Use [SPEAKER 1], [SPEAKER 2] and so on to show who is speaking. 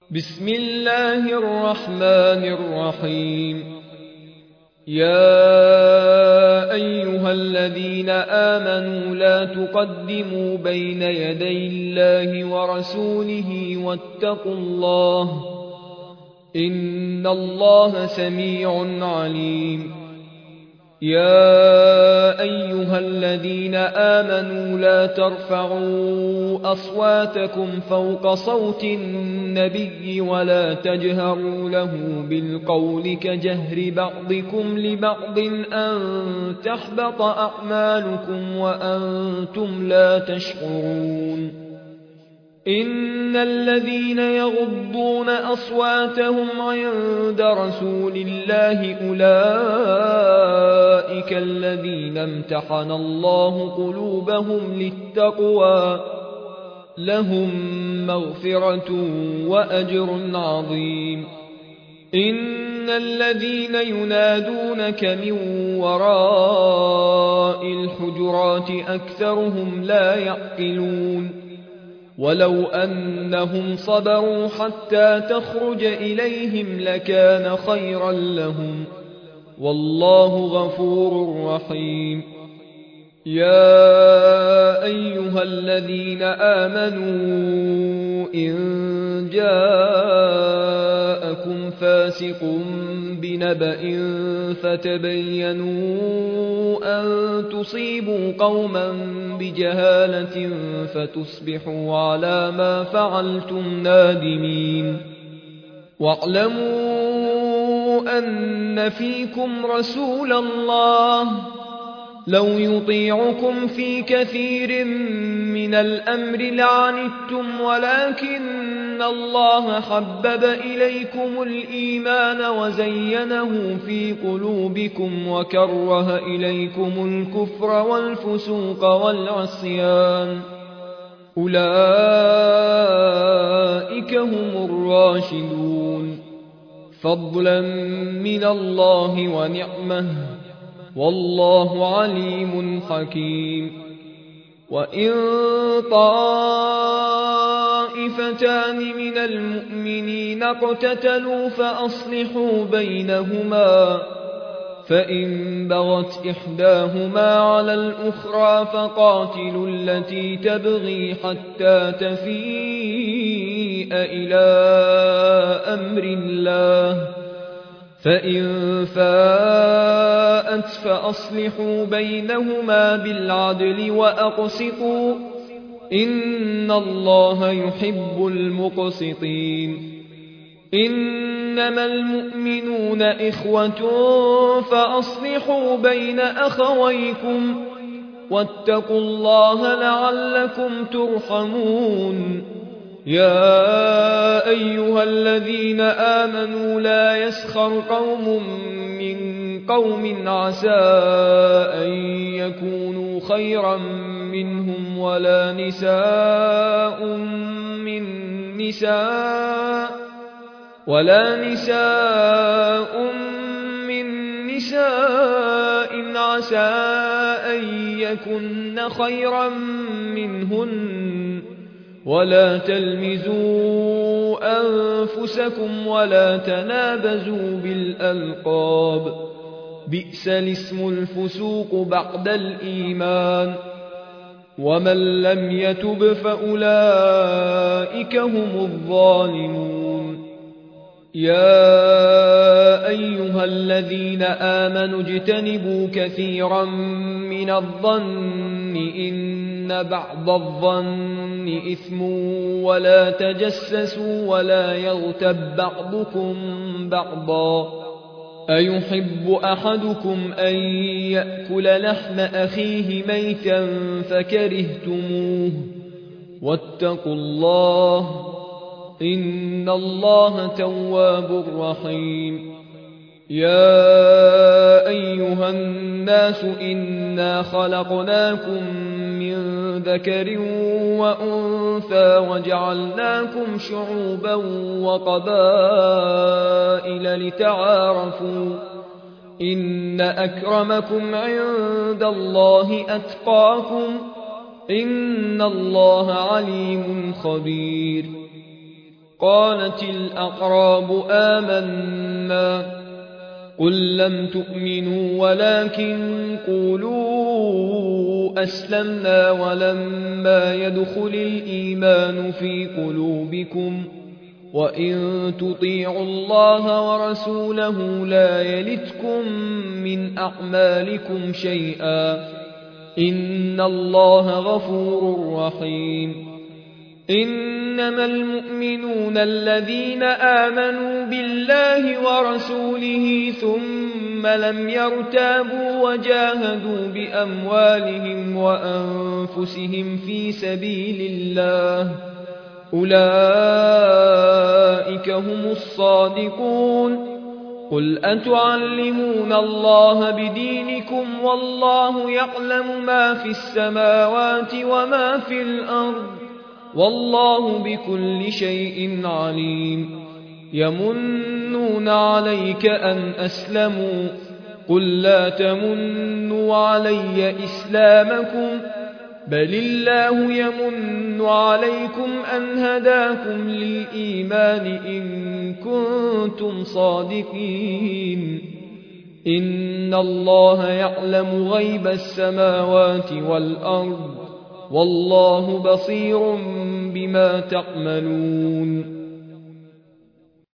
[SPEAKER 1] بسم الله الرحمن الرحيم. يا أيها الذين آمنوا لا تقدموا بين يدي الله ورسوله واتقوا الله إن الله سميع عليم. يا أيها الذين آمنوا لا ترفعوا أصواتكم فوق صوت النبي ولا تجهروا له بالقول كجهر بعضكم لبعض أن تحبط أعمالكم وأنتم لا تشعرون. إن الذين يغضون أصواتهم عند رسول الله أولئك الذين امتحن الله قلوبهم للتقوى لهم مغفرة وأجر عظيم. إن الذين ينادونك من وراء الحجرات أكثرهم لا يعقلون. ولو أنهم صبروا حتى تخرج إليهم لكان خيرا لهم والله غفور رحيم. يا أيها الذين آمنوا إن جاءكم فاسق بنبأ فتبينوا أن تصيبوا قوما بجهالة فتصبحوا على ما فعلتم نادمين. واعلموا أن فيكم رسول الله لو يطيعكم في كثير من الأمر لعنتم ولكن الله حبب إليكم الإيمان وزينه في قلوبكم وكره إليكم الكفر والفسوق والعصيان أولئك هم الراشدون فضلا من الله ونعمه والله عليم حكيم. وإن طائفتان من المؤمنين اقتتلوا فأصلحوا بينهما فإن بغت إحداهما على الأخرى فقاتلوا التي تبغي حتى تفيء إلى أمر الله فإن فاءت فأصلحوا بينهما بالعدل وأقسطوا إن الله يحب المقسطين. إنما المؤمنون إخوة فأصلحوا بين أخويكم واتقوا الله لعلكم ترحمون. يا أيها الذين آمنوا لا يسخر قوم من قوم عسى أن يكونوا خيرا منهم ولا نساء من نساء عسى أن يكن خيرا منهن ولا تلمزوا أنفسكم ولا تنابزوا بالألقاب بئس الاسم الفسوق بعد الإيمان ومن لم يتب فأولئك هم الظالمون. يا أيها الذين آمنوا اجتنبوا كثيرا من الظن إن بعض الظن إثم ولا تجسسوا ولا يغتب بعضكم بعضا أيحب أحدكم أن يأكل لحم أخيه ميتا فكرهتموه واتقوا الله إن الله تواب رحيم. يا أيها الناس إنا خلقناكم من ذكر وأنثى وجعلناكم شعوبا وقبائل لتعارفوا إن أكرمكم عند الله أتقاكم إن الله عليم خبير. قالت الأعراب آمنا قل لم تؤمنوا ولكن قولوا أسلمنا ولما يدخل الإيمان في قلوبكم وإن تطيعوا الله ورسوله لا يلتكم من أعمالكم شيئا إن الله غفور رحيم إنما المؤمنون الذين آمنوا بالله ورسوله ثم لم يرتابوا وجاهدوا بأموالهم وأنفسهم في سبيل الله أولئك هم الصادقون قل أتعلمون الله بدينكم والله يعلم ما في السماوات وما في الأرض والله بكل شيء عليم يمنون عليك أن أسلموا قل لا تمنوا علي إسلامكم بل الله يمن عليكم أن هداكم للإيمان إن كنتم صادقين إن الله يعلم غيب السماوات والأرض والله بصير بما تعملون